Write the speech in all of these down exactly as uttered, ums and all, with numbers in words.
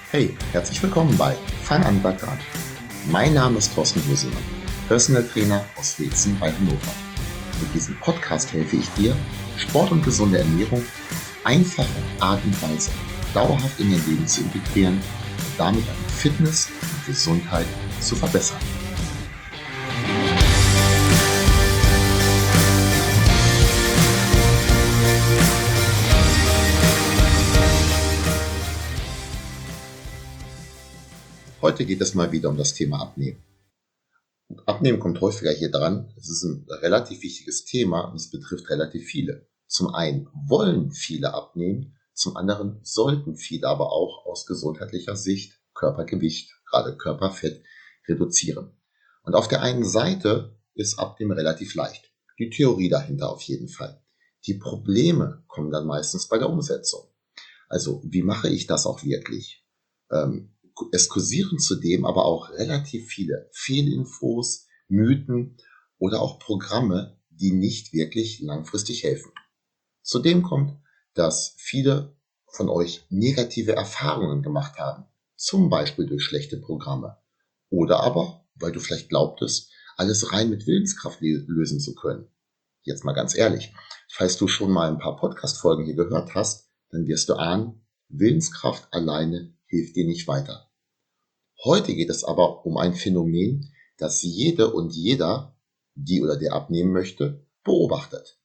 Hey, herzlich willkommen bei Fang an Bleib dran. Mein Name ist Thorsten Husemann, Personal Trainer aus Wetzen bei Hannover. Mit diesem Podcast helfe ich dir, Sport und gesunde Ernährung auf einfache Art und Weise dauerhaft in dein Leben zu integrieren und damit deine Fitness und Gesundheit zu verbessern. Heute geht es mal wieder um das Thema Abnehmen. Und Abnehmen kommt häufiger hier dran. Es ist ein relativ wichtiges Thema und es betrifft relativ viele. Zum einen wollen viele abnehmen, zum anderen sollten viele aber auch aus gesundheitlicher Sicht Körpergewicht, gerade Körperfett, reduzieren. Und auf der einen Seite ist Abnehmen relativ leicht. Die Theorie dahinter auf jeden Fall. Die Probleme kommen dann meistens bei der Umsetzung. Also, wie mache ich das auch wirklich? Ähm, Es kursieren zudem aber auch relativ viele Fehlinfos, Mythen oder auch Programme, die nicht wirklich langfristig helfen. Zudem kommt, dass viele von euch negative Erfahrungen gemacht haben, zum Beispiel durch schlechte Programme. Oder aber, weil du vielleicht glaubtest, alles rein mit Willenskraft lösen zu können. Jetzt mal ganz ehrlich, falls du schon mal ein paar Podcast-Folgen hier gehört hast, dann wirst du ahnen, Willenskraft alleine hilft dir nicht weiter. Heute geht es aber um ein Phänomen, das jede und jeder, die oder der abnehmen möchte, beobachtet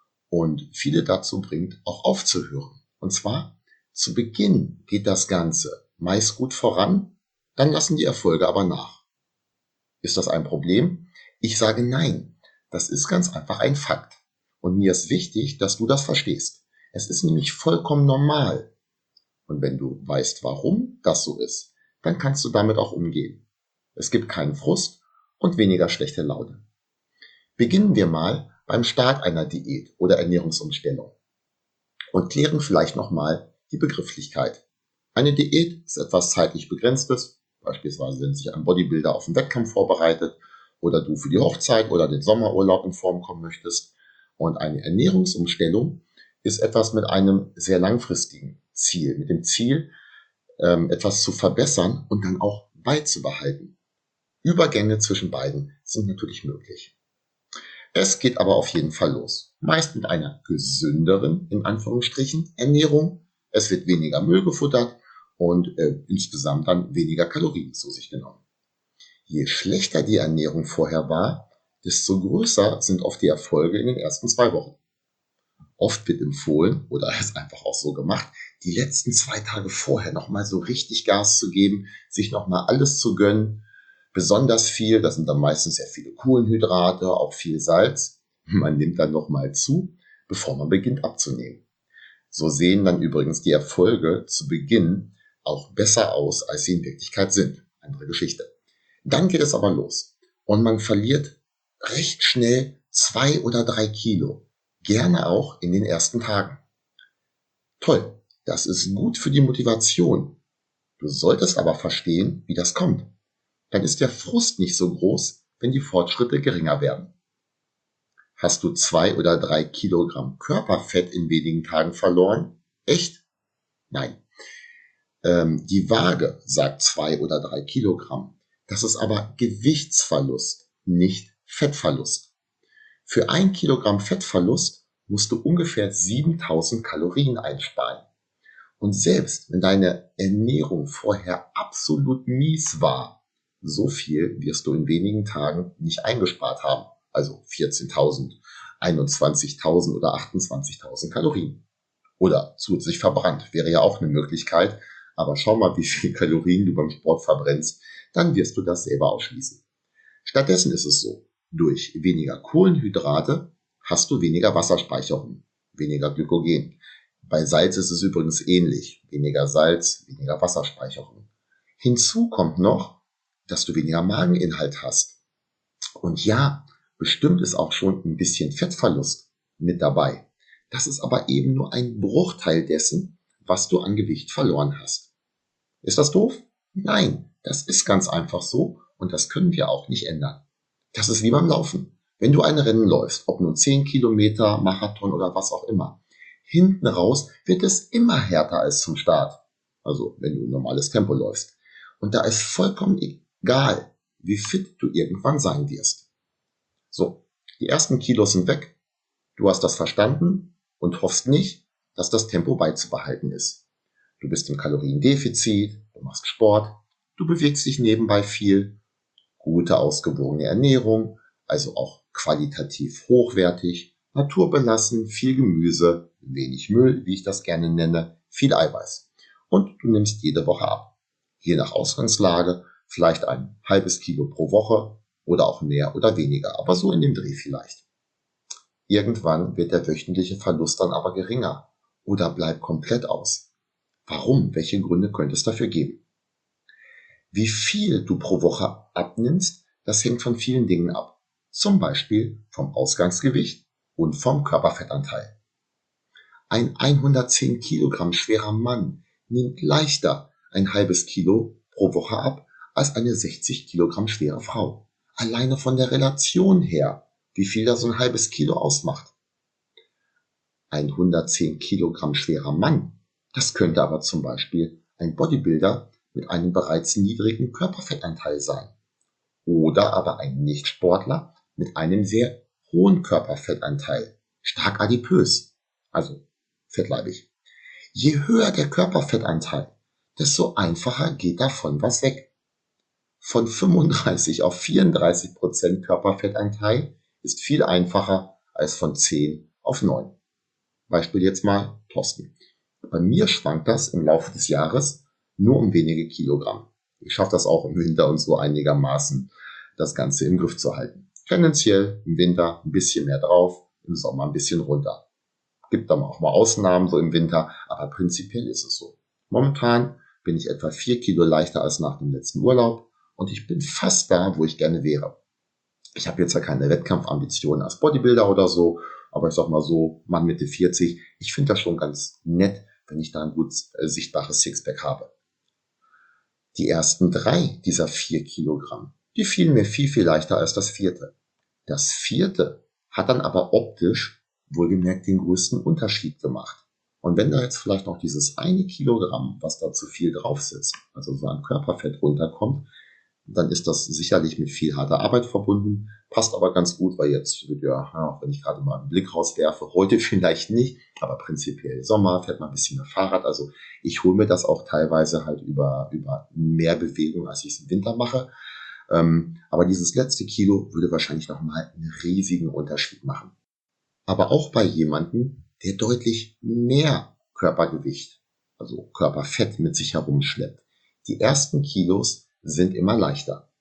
und viele dazu bringt, auch aufzuhören. Und zwar, zu Beginn geht das Ganze meist gut voran, dann lassen die Erfolge aber nach. Ist das ein Problem? Ich sage nein. Das ist ganz einfach ein Fakt. Und mir ist wichtig, dass du das verstehst. Es ist nämlich vollkommen normal. Und wenn du weißt, warum das so ist, dann kannst du damit auch umgehen. Es gibt keinen Frust und weniger schlechte Laune. Beginnen wir mal beim Start einer Diät oder Ernährungsumstellung und klären vielleicht nochmal die Begrifflichkeit. Eine Diät ist etwas zeitlich Begrenztes, beispielsweise wenn sich ein Bodybuilder auf einen Wettkampf vorbereitet oder du für die Hochzeit oder den Sommerurlaub in Form kommen möchtest. Und eine Ernährungsumstellung ist etwas mit einem sehr langfristigen Ziel, mit dem Ziel, etwas zu verbessern und dann auch beizubehalten. Übergänge zwischen beiden sind natürlich möglich. Es geht aber auf jeden Fall los. Meist mit einer gesünderen, in Anführungsstrichen, Ernährung. Es wird weniger Müll gefuttert und äh, insgesamt dann weniger Kalorien zu sich genommen. Je schlechter die Ernährung vorher war, desto größer sind oft die Erfolge in den ersten zwei Wochen. Oft wird empfohlen, oder ist einfach auch so gemacht, die letzten zwei Tage vorher nochmal so richtig Gas zu geben, sich nochmal alles zu gönnen, besonders viel, das sind dann meistens sehr viele Kohlenhydrate, auch viel Salz. Man nimmt dann nochmal zu, bevor man beginnt abzunehmen. So sehen dann übrigens die Erfolge zu Beginn auch besser aus, als sie in Wirklichkeit sind. Andere Geschichte. Dann geht es aber los und man verliert recht schnell zwei oder drei Kilo. Gerne auch in den ersten Tagen. Toll, das ist gut für die Motivation. Du solltest aber verstehen, wie das kommt. Dann ist der Frust nicht so groß, wenn die Fortschritte geringer werden. Hast du zwei oder drei Kilogramm Körperfett in wenigen Tagen verloren? Echt? Nein. Ähm, die Waage sagt zwei oder drei Kilogramm. Das ist aber Gewichtsverlust, nicht Fettverlust. Für ein Kilogramm Fettverlust musst du ungefähr siebentausend Kalorien einsparen. Und selbst wenn deine Ernährung vorher absolut mies war, so viel wirst du in wenigen Tagen nicht eingespart haben. Also vierzehntausend, einundzwanzigtausend oder achtundzwanzigtausend Kalorien. Oder zusätzlich verbrannt, wäre ja auch eine Möglichkeit. Aber schau mal, wie viel Kalorien du beim Sport verbrennst, dann wirst du das selber ausschließen. Stattdessen ist es so, durch weniger Kohlenhydrate hast du weniger Wasserspeicherung, weniger Glykogen. Bei Salz ist es übrigens ähnlich. Weniger Salz, weniger Wasserspeicherung. Hinzu kommt noch, dass du weniger Mageninhalt hast. Und ja, bestimmt ist auch schon ein bisschen Fettverlust mit dabei. Das ist aber eben nur ein Bruchteil dessen, was du an Gewicht verloren hast. Ist das doof? Nein, das ist ganz einfach so und das können wir auch nicht ändern. Das ist wie beim Laufen. Wenn du ein Rennen läufst, ob nun zehn Kilometer, Marathon oder was auch immer, hinten raus wird es immer härter als zum Start. also wenn du ein normales Tempo läufst. Und da ist vollkommen egal, wie fit du irgendwann sein wirst. So, die ersten Kilos sind weg, du hast das verstanden und hoffst nicht, dass das Tempo beizubehalten ist. Du bist im Kaloriendefizit, du machst Sport, du bewegst dich nebenbei viel, gute ausgewogene Ernährung, also auch qualitativ hochwertig, naturbelassen, viel Gemüse, wenig Müll, wie ich das gerne nenne, viel Eiweiß. Und du nimmst jede Woche ab. Je nach Ausgangslage vielleicht ein halbes Kilo pro Woche oder auch mehr oder weniger, aber so in dem Dreh vielleicht. Irgendwann wird der wöchentliche Verlust dann aber geringer oder bleibt komplett aus. Warum? Welche Gründe könnte es dafür geben? Wie viel du pro Woche abnimmst, das hängt von vielen Dingen ab. Zum Beispiel vom Ausgangsgewicht und vom Körperfettanteil. Ein hundertzehn Kilogramm schwerer Mann nimmt leichter ein halbes Kilo pro Woche ab als eine sechzig Kilogramm schwere Frau. Alleine von der Relation her, wie viel da so ein halbes Kilo ausmacht. Ein hundertzehn Kilogramm schwerer Mann, das könnte aber zum Beispiel ein Bodybuilder mit einem bereits niedrigen Körperfettanteil sein. Oder aber ein Nichtsportler mit einem sehr hohen Körperfettanteil, stark adipös, also fettleibig. Je höher der Körperfettanteil, desto einfacher geht davon was weg. Von fünfunddreißig auf vierunddreißig Prozent Körperfettanteil ist viel einfacher als von zehn auf neun. Beispiel jetzt mal Thorsten. Bei mir schwankt das im Laufe des Jahres nur um wenige Kilogramm. Ich schaffe das auch im Winter und so einigermaßen, das Ganze im Griff zu halten. Tendenziell im Winter ein bisschen mehr drauf, im Sommer ein bisschen runter. Gibt dann auch mal Ausnahmen so im Winter, aber prinzipiell ist es so. Momentan bin ich etwa vier Kilo leichter als nach dem letzten Urlaub und ich bin fast da, wo ich gerne wäre. Ich habe jetzt ja keine Wettkampfambitionen als Bodybuilder oder so, aber ich sag mal so, Mann Mitte vierzig, ich finde das schon ganz nett, wenn ich da ein gut äh, sichtbares Sixpack habe. Die ersten drei dieser vier Kilogramm, die fielen mir viel, viel leichter als das vierte. Das vierte hat dann aber optisch wohlgemerkt den größten Unterschied gemacht. Und wenn da jetzt vielleicht noch dieses eine Kilogramm, was da zu viel drauf sitzt, also so an Körperfett runterkommt, dann ist das sicherlich mit viel harter Arbeit verbunden, passt aber ganz gut, weil jetzt, ja, wenn ich gerade mal einen Blick rauswerfe, heute vielleicht nicht, aber prinzipiell Sommer, fährt man ein bisschen mehr Fahrrad, also ich hole mir das auch teilweise halt über, über mehr Bewegung, als ich es im Winter mache, ähm, aber dieses letzte Kilo würde wahrscheinlich nochmal einen riesigen Unterschied machen. Aber auch bei jemandem, der deutlich mehr Körpergewicht, also Körperfett mit sich herumschleppt. Die ersten Kilos sind immer leichter.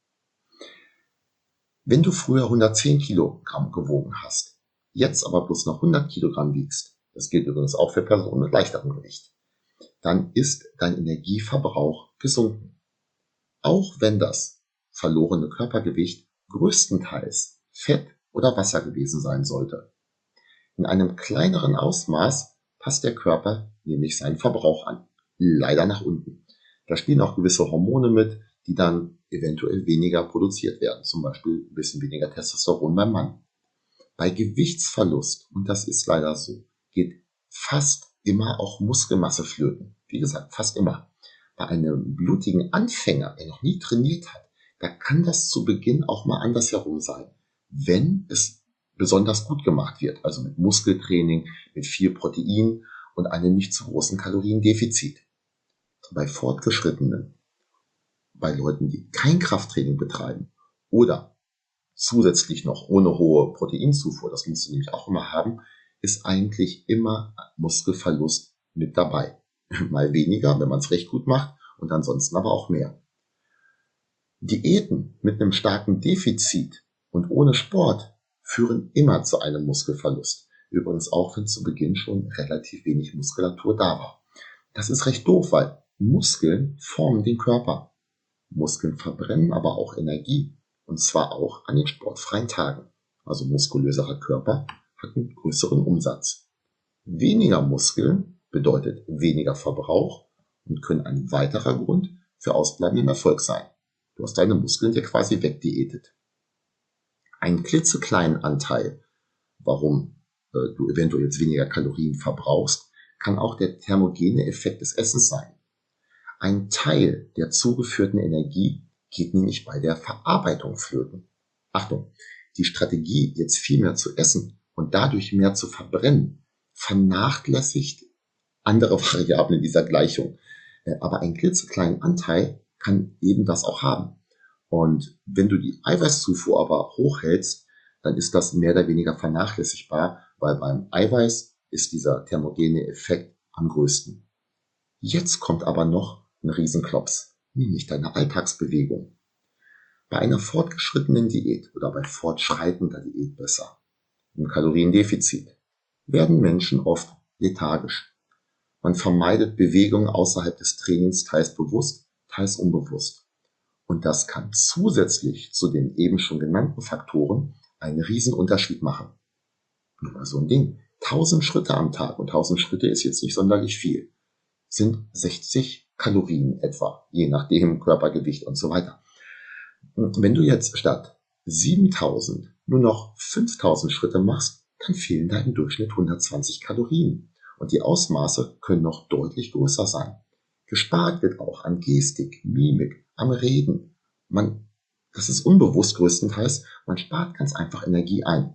Wenn du früher hundertzehn Kilogramm gewogen hast, jetzt aber bloß noch hundert Kilogramm wiegst, das gilt übrigens auch für Personen mit leichterem Gewicht, dann ist dein Energieverbrauch gesunken. Auch wenn das verlorene Körpergewicht größtenteils Fett oder Wasser gewesen sein sollte. In einem kleineren Ausmaß passt der Körper nämlich seinen Verbrauch an, leider nach unten. Da spielen auch gewisse Hormone mit, die dann eventuell weniger produziert werden, zum Beispiel ein bisschen weniger Testosteron beim Mann. Bei Gewichtsverlust, und das ist leider so, geht fast immer auch Muskelmasse flöten. Wie gesagt, fast immer. Bei einem blutigen Anfänger, der noch nie trainiert hat, da kann das zu Beginn auch mal andersherum sein, wenn es besonders gut gemacht wird, also mit Muskeltraining, mit viel Protein und einem nicht zu großen Kaloriendefizit. Bei Fortgeschrittenen, bei Leuten, die kein Krafttraining betreiben oder zusätzlich noch ohne hohe Proteinzufuhr, das musst du nämlich auch immer haben, ist eigentlich immer Muskelverlust mit dabei. Mal weniger, wenn man es recht gut macht, und ansonsten aber auch mehr. Diäten mit einem starken Defizit und ohne Sport führen immer zu einem Muskelverlust. Übrigens auch, wenn zu Beginn schon relativ wenig Muskulatur da war. Das ist recht doof, weil Muskeln formen den Körper. Muskeln verbrennen aber auch Energie. Und zwar auch an den sportfreien Tagen. Also muskulöserer Körper hat einen größeren Umsatz. Weniger Muskeln bedeutet weniger Verbrauch und können ein weiterer Grund für ausbleibenden Erfolg sein. Du hast deine Muskeln dir quasi wegdiätet. Einen klitzekleinen Anteil, warum äh, du eventuell jetzt weniger Kalorien verbrauchst, kann auch der thermogene Effekt des Essens sein. Ein Teil der zugeführten Energie geht nämlich bei der Verarbeitung flöten. Achtung, die Strategie, jetzt viel mehr zu essen und dadurch mehr zu verbrennen, vernachlässigt andere Variablen dieser Gleichung. Aber ein klitzekleinen Anteil kann eben das auch haben. Und wenn du die Eiweißzufuhr aber hochhältst, dann ist das mehr oder weniger vernachlässigbar, weil beim Eiweiß ist dieser thermogene Effekt am größten. Jetzt kommt aber noch ein Riesenklops, nämlich deine Alltagsbewegung. Bei einer fortgeschrittenen Diät oder bei fortschreitender Diät besser, im Kaloriendefizit, werden Menschen oft lethargisch. Man vermeidet Bewegungen außerhalb des Trainings teils bewusst, teils unbewusst. Und das kann zusätzlich zu den eben schon genannten Faktoren einen riesen Unterschied machen. Nur mal so ein Ding. tausend Schritte am Tag, und tausend Schritte ist jetzt nicht sonderlich viel, sind sechzig Kalorien etwa, je nachdem Körpergewicht und so weiter. Und wenn du jetzt statt siebentausend nur noch fünftausend Schritte machst, dann fehlen da im Durchschnitt hundertzwanzig Kalorien. Und die Ausmaße können noch deutlich größer sein. Gespart wird auch an Gestik, Mimik, am Reden. Man, das ist unbewusst größtenteils, man spart ganz einfach Energie ein.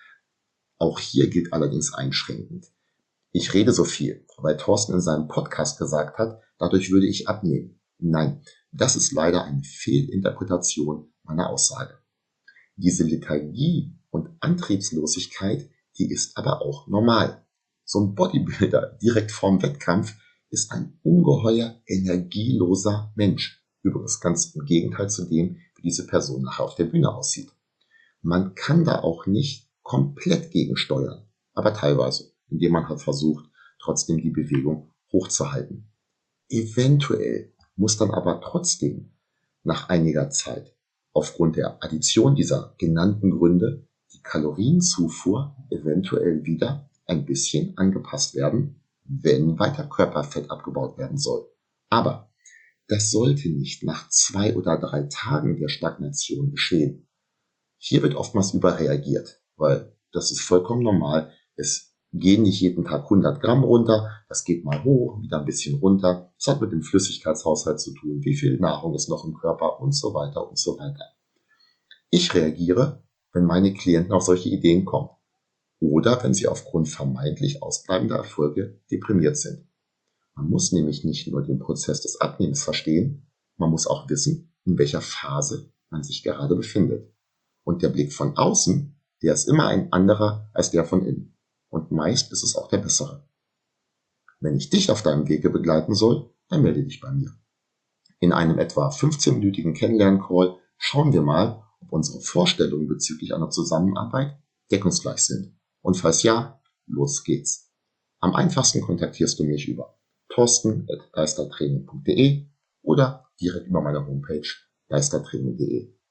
Auch hier gilt allerdings einschränkend. Ich rede so viel, weil Thorsten in seinem Podcast gesagt hat, dadurch würde ich abnehmen. Nein, das ist leider eine Fehlinterpretation meiner Aussage. Diese Lethargie und Antriebslosigkeit, die ist aber auch normal. So ein Bodybuilder direkt vorm Wettkampf ist ein ungeheuer energieloser Mensch. Übrigens ganz im Gegenteil zu dem, wie diese Person nachher auf der Bühne aussieht. Man kann da auch nicht komplett gegensteuern, aber teilweise, indem man halt versucht, trotzdem die Bewegung hochzuhalten. Eventuell muss dann aber trotzdem nach einiger Zeit aufgrund der Addition dieser genannten Gründe die Kalorienzufuhr eventuell wieder ein bisschen angepasst werden, wenn weiter Körperfett abgebaut werden soll. Aber das sollte nicht nach zwei oder drei Tagen der Stagnation geschehen. Hier wird oftmals überreagiert, weil das ist vollkommen normal. Es gehen nicht jeden Tag hundert Gramm runter, das geht mal hoch, wieder ein bisschen runter. Das hat mit dem Flüssigkeitshaushalt zu tun, wie viel Nahrung ist noch im Körper und so weiter und so weiter. Ich reagiere, wenn meine Klienten auf solche Ideen kommen oder wenn sie aufgrund vermeintlich ausbleibender Erfolge deprimiert sind. Man muss nämlich nicht nur den Prozess des Abnehmens verstehen, man muss auch wissen, in welcher Phase man sich gerade befindet. Und der Blick von außen, der ist immer ein anderer als der von innen. Und meist ist es auch der bessere. Wenn ich dich auf deinem Wege begleiten soll, dann melde dich bei mir. In einem etwa fünfzehnminütigen Kennenlern-Call schauen wir mal, ob unsere Vorstellungen bezüglich einer Zusammenarbeit deckungsgleich sind. Und falls ja, los geht's. Am einfachsten kontaktierst du mich über thorsten at geistertraining punkt de oder direkt über meine Homepage geistertraining punkt de.